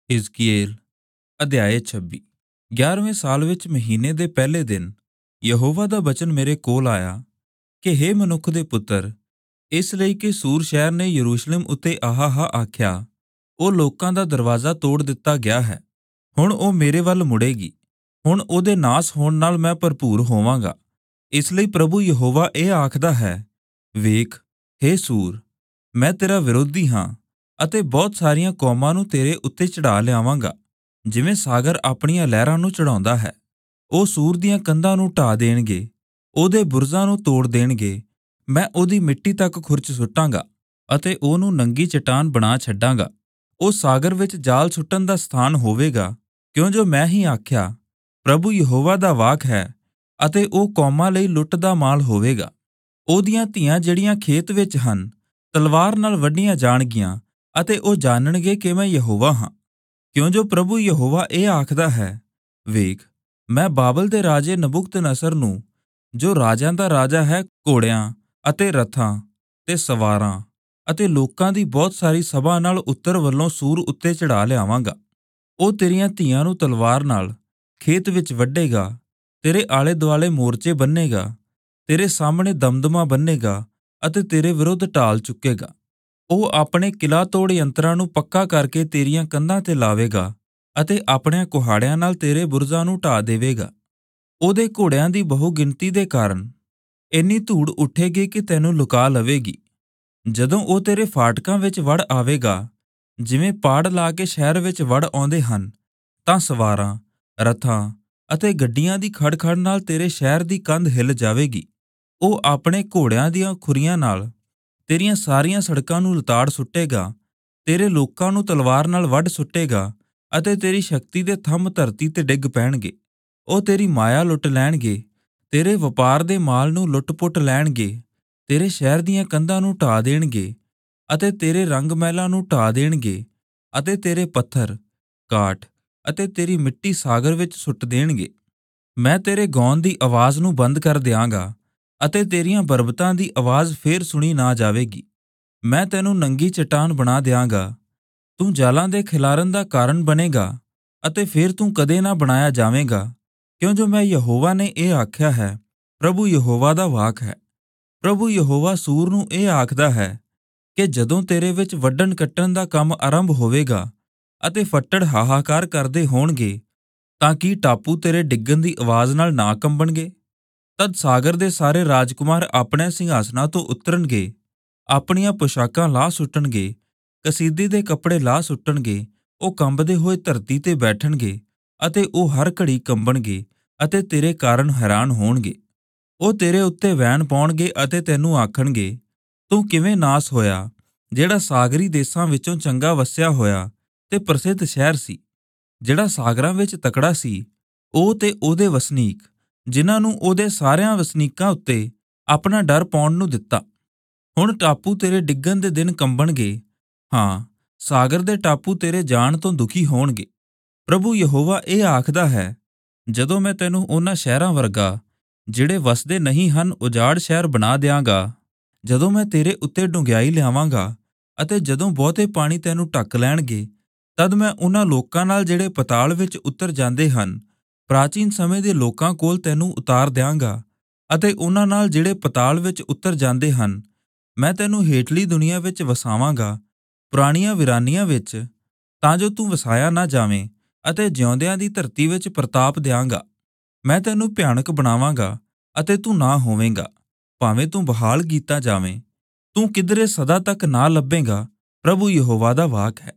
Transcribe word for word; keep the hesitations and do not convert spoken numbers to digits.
ਹਿਜ਼ਕੀਏਲ ਅਧਿਆਇ ਛੱਬੀ। ਗਿਆਰਵੇਂ ਸਾਲ ਵਿੱਚ ਮਹੀਨੇ ਦੇ ਪਹਿਲੇ ਦਿਨ ਯਹੋਵਾ ਦਾ ਬਚਨ ਮੇਰੇ ਕੋਲ ਆਇਆ ਕਿ ਹੇ ਮਨੁੱਖ ਦੇ ਪੁੱਤਰ, ਇਸ ਲਈ ਕਿ ਸੂਰ ਸ਼ਹਿਰ ਨੇ ਯਰੂਸ਼ਲਮ ਉੱਤੇ ਆਹ ਹਾ ਆਖਿਆ, ਉਹ ਲੋਕਾਂ ਦਾ ਦਰਵਾਜ਼ਾ ਤੋੜ ਦਿੱਤਾ ਗਿਆ ਹੈ, ਹੁਣ ਉਹ ਮੇਰੇ ਵੱਲ ਮੁੜੇਗੀ, ਹੁਣ ਉਹਦੇ ਨਾਸ ਹੋਣ ਨਾਲ ਮੈਂ ਭਰਪੂਰ ਹੋਵਾਂਗਾ। ਇਸ ਲਈ ਪ੍ਰਭੂ ਯਹੋਵਾ ਇਹ ਆਖਦਾ ਹੈ, ਵੇਖ ਹੇ ਸੂਰ, ਮੈਂ ਤੇਰਾ ਵਿਰੋਧੀ ਹਾਂ ਅਤੇ ਬਹੁਤ ਸਾਰੀਆਂ ਕੌਮਾਂ ਨੂੰ ਤੇਰੇ ਉੱਤੇ ਚੜ੍ਹਾ ਲਿਆਵਾਂਗਾ, ਜਿਵੇਂ ਸਾਗਰ ਆਪਣੀਆਂ ਲਹਿਰਾਂ ਨੂੰ ਚੜ੍ਹਾਉਂਦਾ ਹੈ। ਉਹ ਸੂਰ ਦੀਆਂ ਕੰਧਾਂ ਨੂੰ ਢਾਹ ਦੇਣਗੇ, ਉਹਦੇ ਬੁਰਜਾਂ ਨੂੰ ਤੋੜ ਦੇਣਗੇ, ਮੈਂ ਉਹਦੀ ਮਿੱਟੀ ਤੱਕ ਖੁਰਚ ਸੁੱਟਾਂਗਾ ਅਤੇ ਉਹਨੂੰ ਨੰਗੀ ਚਟਾਨ ਬਣਾ ਛੱਡਾਂਗਾ। ਉਹ ਸਾਗਰ ਵਿੱਚ ਜਾਲ ਸੁੱਟਣ ਦਾ ਸਥਾਨ ਹੋਵੇਗਾ, ਕਿਉਂ ਜੋ ਮੈਂ ਹੀ ਆਖਿਆ, ਪ੍ਰਭੂ ਯਹੋਵਾ ਦਾ ਵਾਕ ਹੈ, ਅਤੇ ਉਹ ਕੌਮਾਂ ਲਈ ਲੁੱਟ ਦਾ ਮਾਲ ਹੋਵੇਗਾ। ਉਹਦੀਆਂ ਧੀਆਂ ਜਿਹੜੀਆਂ ਖੇਤ ਵਿੱਚ ਹਨ, ਤਲਵਾਰ ਨਾਲ ਵੱਢੀਆਂ ਜਾਣਗੀਆਂ ਅਤੇ ਉਹ ਜਾਣਨਗੇ ਕਿ ਮੈਂ ਯਹੋਵਾ ਹਾਂ। ਕਿਉਂ ਜੋ ਪ੍ਰਭੂ ਯਹੋਵਾ ਇਹ ਆਖਦਾ ਹੈ, ਵੇਖ ਮੈਂ ਬਾਬਲ ਦੇ ਰਾਜੇ ਨਬੂਕਦਨੇਸਰ ਨੂੰ, ਜੋ ਰਾਜਿਆਂ ਦਾ ਰਾਜਾ ਹੈ, ਘੋੜਿਆਂ ਅਤੇ ਰਥਾਂ ਤੇ ਸਵਾਰਾਂ ਅਤੇ ਲੋਕਾਂ ਦੀ ਬਹੁਤ ਸਾਰੀ ਸਭਾ ਨਾਲ ਉੱਤਰ ਵੱਲੋਂ ਸੂਰ ਉੱਤੇ ਚੜ੍ਹਾ ਲਿਆਵਾਂਗਾ। ਉਹ ਤੇਰੀਆਂ ਧੀਆਂ ਨੂੰ ਤਲਵਾਰ ਨਾਲ ਖੇਤ ਵਿੱਚ ਵੱਢੇਗਾ, ਤੇਰੇ ਆਲੇ ਦੁਆਲੇ ਮੋਰਚੇ ਬੰਨੇਗਾ, ਤੇਰੇ ਸਾਹਮਣੇ ਦਮਦਮਾ ਬੰਨੇਗਾ ਅਤੇ ਤੇਰੇ ਵਿਰੁੱਧ ਢਾਲ ਚੁੱਕੇਗਾ। ਉਹ ਆਪਣੇ ਕਿਲਾ ਤੋੜ ਯੰਤਰਾਂ ਨੂੰ ਪੱਕਾ ਕਰਕੇ ਤੇਰੀਆਂ ਕੰਧਾਂ ਤੇ ਲਾਵੇਗਾ ਅਤੇ ਆਪਣਿਆਂ ਕੁਹਾੜਿਆਂ ਨਾਲ ਤੇਰੇ ਬੁਰਜਾਂ ਨੂੰ ਢਾਹ ਦੇਵੇਗਾ। ਉਹਦੇ ਘੋੜਿਆਂ ਦੀ ਬਹੁ ਗਿਣਤੀ ਦੇ ਕਾਰਨ ਇੰਨੀ ਧੂੜ ਉੱਠੇਗੀ ਕਿ ਤੈਨੂੰ ਲੁਕਾ ਲਵੇਗੀ। ਜਦੋਂ ਉਹ ਤੇਰੇ ਫਾਟਕਾਂ ਵਿੱਚ ਵੜ ਆਵੇਗਾ, ਜਿਵੇਂ ਪਾੜ ਲਾ ਕੇ ਸ਼ਹਿਰ ਵਿੱਚ ਵੜ ਆਉਂਦੇ ਹਨ, ਤਾਂ ਸਵਾਰਾਂ, ਰਥਾਂ ਅਤੇ ਗੱਡੀਆਂ ਦੀ ਖੜਖੜ ਨਾਲ ਤੇਰੇ ਸ਼ਹਿਰ ਦੀ ਕੰਧ ਹਿੱਲ ਜਾਵੇਗੀ। ਉਹ ਆਪਣੇ ਘੋੜਿਆਂ ਦੀਆਂ ਖੁਰੀਆਂ ਨਾਲ ਤੇਰੀਆਂ ਸਾਰੀਆਂ ਸੜਕਾਂ ਨੂੰ ਲਤਾੜ ਸੁੱਟੇਗਾ, ਤੇਰੇ ਲੋਕਾਂ ਨੂੰ ਤਲਵਾਰ ਨਾਲ ਵੱਢ ਸੁੱਟੇਗਾ ਅਤੇ ਤੇਰੀ ਸ਼ਕਤੀ ਦੇ ਥੰਮ ਧਰਤੀ ਤੇ ਡਿੱਗ ਪੈਣਗੇ। ਉਹ ਤੇਰੀ ਮਾਇਆ ਲੁੱਟ ਲੈਣਗੇ, ਤੇਰੇ ਵਪਾਰ ਦੇ ਮਾਲ ਨੂੰ ਲੁੱਟ-ਪੁੱਟ ਲੈਣਗੇ, ਤੇਰੇ ਸ਼ਹਿਰ ਦੀਆਂ ਕੰਧਾਂ ਨੂੰ ਢਾਹ ਦੇਣਗੇ ਅਤੇ ਤੇਰੇ ਰੰਗ ਮਹਿਲਾਂ ਨੂੰ ਢਾਹ ਦੇਣਗੇ ਅਤੇ ਤੇਰੇ ਪੱਥਰ, ਕਾਠ ਅਤੇ ਤੇਰੀ ਮਿੱਟੀ ਸਾਗਰ ਵਿੱਚ ਸੁੱਟ ਦੇਣਗੇ। ਮੈਂ ਤੇਰੇ ਗਾਉਣ ਦੀ ਆਵਾਜ਼ ਨੂੰ ਬੰਦ ਕਰ ਦਿਆਂਗਾ ਅਤੇ ਤੇਰੀਆਂ ਬਰਬਤਾਂ ਦੀ ਆਵਾਜ਼ ਫੇਰ ਸੁਣੀ ਨਾ ਜਾਵੇਗੀ। ਮੈਂ ਤੈਨੂੰ ਨੰਗੀ ਚਟਾਨ ਬਣਾ ਦਿਆਂਗਾ, ਤੂੰ ਜਾਲਾਂ ਦੇ ਖਿਲਾਰਨ ਦਾ ਕਾਰਨ ਬਣੇਗਾ ਅਤੇ ਫਿਰ ਤੂੰ ਕਦੇ ਨਾ ਬਣਾਇਆ ਜਾਵੇਂਗਾ। ਕਿਉਂ ਜੋ ਮੈਂ ਯਹੋਵਾ ਨੇ ਇਹ ਆਖਿਆ ਹੈ, ਪ੍ਰਭੂ ਯਹੋਵਾ ਦਾ ਵਾਕ ਹੈ। ਪ੍ਰਭੂ ਯਹੋਵਾ ਸੂਰ ਨੂੰ ਇਹ ਆਖਦਾ ਹੈ ਕਿ ਜਦੋਂ ਤੇਰੇ ਵਿੱਚ ਵੱਢਣ ਕੱਟਣ ਦਾ ਕੰਮ ਆਰੰਭ ਹੋਵੇਗਾ ਅਤੇ ਫੱਟੜ ਹਾਹਾਕਾਰ ਕਰਦੇ ਹੋਣਗੇ, ਤਾਂ ਕੀ ਟਾਪੂ ਤੇਰੇ ਡਿੱਗਣ ਦੀ ਆਵਾਜ਼ ਨਾਲ ਨਾ ਕੰਬਣਗੇ? ਤਦ ਸਾਗਰ ਦੇ ਸਾਰੇ ਰਾਜਕੁਮਾਰ ਆਪਣੇ ਸਿੰਘਾਸਨਾਂ ਤੋਂ ਉਤਰਨਗੇ, ਆਪਣੀਆਂ ਪੁਸ਼ਾਕਾਂ ਲਾਹ ਸੁੱਟਣਗੇ, ਕਸੀਦੇ ਦੇ ਕੱਪੜੇ ਲਾਹ ਸੁੱਟਣਗੇ। ਉਹ ਕੰਬਦੇ ਹੋਏ ਧਰਤੀ ਤੇ ਬੈਠਣਗੇ ਅਤੇ ਉਹ ਹਰ ਘੜੀ ਕੰਬਣਗੇ ਅਤੇ ਤੇਰੇ ਕਾਰਨ ਹੈਰਾਨ ਹੋਣਗੇ। ਉਹ ਤੇਰੇ ਉੱਤੇ ਵੈਣ ਪਾਉਣਗੇ ਅਤੇ ਤੈਨੂੰ ਆਖਣਗੇ, ਤੂੰ ਕਿਵੇਂ ਨਾਸ ਹੋਇਆ, ਜਿਹੜਾ ਸਾਗਰੀ ਦੇਸਾਂ ਵਿੱਚੋਂ ਚੰਗਾ ਵਸਿਆ ਹੋਇਆ ਤੇ ਪ੍ਰਸਿੱਧ ਸ਼ਹਿਰ ਸੀ, ਜਿਹੜਾ ਸਾਗਰਾਂ ਵਿੱਚ ਤਕੜਾ ਸੀ। ਉਹ ਤੇ ਉਹਦੇ ਵਸਨੀਕ, ਜਿਨ੍ਹਾਂ ਨੂੰ ਉਹਦੇ ਸਾਰਿਆਂ ਵਸਨੀਕਾਂ ਉੱਤੇ ਆਪਣਾ ਡਰ ਪਾਉਣ ਨੂੰ ਦਿੱਤਾ। ਹੁਣ ਟਾਪੂ ਤੇਰੇ ਡਿੱਗਣ ਦੇ ਦਿਨ ਕੰਬਣਗੇ, ਹਾਂ, ਸਾਗਰ ਦੇ ਟਾਪੂ ਤੇਰੇ ਜਾਣ ਤੋਂ ਦੁਖੀ ਹੋਣਗੇ। ਪ੍ਰਭੂ ਯਹੋਵਾ ਇਹ ਆਖਦਾ ਹੈ, ਜਦੋਂ ਮੈਂ ਤੈਨੂੰ ਉਹਨਾਂ ਸ਼ਹਿਰਾਂ ਵਰਗਾ, ਜਿਹੜੇ ਵਸਦੇ ਨਹੀਂ ਹਨ, ਉਜਾੜ ਸ਼ਹਿਰ ਬਣਾ ਦਿਆਂਗਾ, ਜਦੋਂ ਮੈਂ ਤੇਰੇ ਉੱਤੇ ਡੂੰਘਿਆਈ ਲਿਆਵਾਂਗਾ ਅਤੇ ਜਦੋਂ ਬਹੁਤੇ ਪਾਣੀ ਤੈਨੂੰ ਢੱਕ ਲੈਣਗੇ, ਤਦ ਮੈਂ ਉਹਨਾਂ ਲੋਕਾਂ ਨਾਲ ਜਿਹੜੇ ਪਤਾਲ ਵਿੱਚ ਉਤਰ ਜਾਂਦੇ ਹਨ, ਪ੍ਰਾਚੀਨ ਸਮੇਂ ਦੇ ਲੋਕਾਂ ਕੋਲ ਤੈਨੂੰ ਉਤਾਰ ਦਿਆਂਗਾ ਅਤੇ ਉਹਨਾਂ ਨਾਲ ਜਿਹੜੇ ਪਤਾਲ ਵਿੱਚ ਉਤਰ ਜਾਂਦੇ ਹਨ, ਮੈਂ ਤੈਨੂੰ ਹੇਠਲੀ ਦੁਨੀਆ ਵਿੱਚ ਵਸਾਵਾਂਗਾ, ਪੁਰਾਣੀਆਂ ਵਿਰਾਨੀਆਂ ਵਿੱਚ, ਤਾਂ ਜੋ ਤੂੰ ਵਸਾਇਆ ਨਾ ਜਾਵੇਂ, ਅਤੇ ਜਿਉਂਦਿਆਂ ਦੀ ਧਰਤੀ ਵਿੱਚ ਪ੍ਰਤਾਪ ਦਿਆਂਗਾ। ਮੈਂ ਤੈਨੂੰ ਭਿਆਨਕ ਬਣਾਵਾਂਗਾ ਅਤੇ ਤੂੰ ਨਾ ਹੋਵੇਂਗਾ, ਭਾਵੇਂ ਤੂੰ ਬਹਾਲ ਕੀਤਾ ਜਾਵੇਂ, ਤੂੰ ਕਿਧਰੇ ਸਦਾ ਤੱਕ ਨਾ ਲੱਭੇਂਗਾ। ਪ੍ਰਭੂ ਯਹੋਵਾ ਦਾ ਵਾਕ ਹੈ।